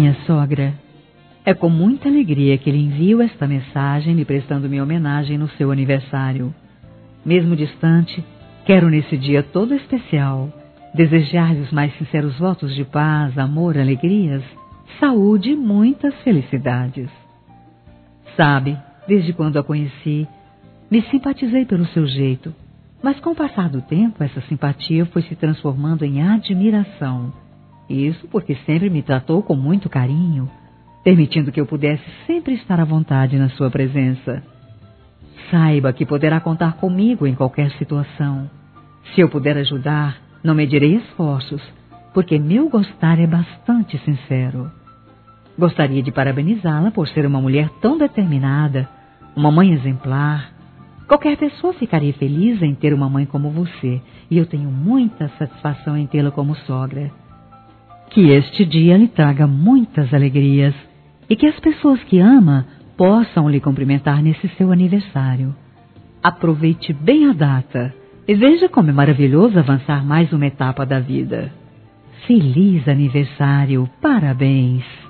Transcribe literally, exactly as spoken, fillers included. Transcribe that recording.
Minha sogra, é com muita alegria que lhe envio esta mensagem lhe prestando minha homenagem no seu aniversário. Mesmo distante, quero nesse dia todo especial desejar-lhe os mais sinceros votos de paz, amor, alegrias, saúde e muitas felicidades. Sabe, desde quando a conheci, me simpatizei pelo seu jeito, mas com o passar do tempo essa simpatia foi se transformando em admiração. Isso porque sempre me tratou com muito carinho, permitindo que eu pudesse sempre estar à vontade na sua presença. Saiba que poderá contar comigo em qualquer situação. Se eu puder ajudar, não medirei esforços, porque meu gostar é bastante sincero. Gostaria de parabenizá-la por ser uma mulher tão determinada, uma mãe exemplar. Qualquer pessoa ficaria feliz em ter uma mãe como você, e eu tenho muita satisfação em tê-la como sogra. Que este dia lhe traga muitas alegrias e que as pessoas que ama possam lhe cumprimentar nesse seu aniversário. Aproveite bem a data e veja como é maravilhoso avançar mais uma etapa da vida. Feliz aniversário, parabéns!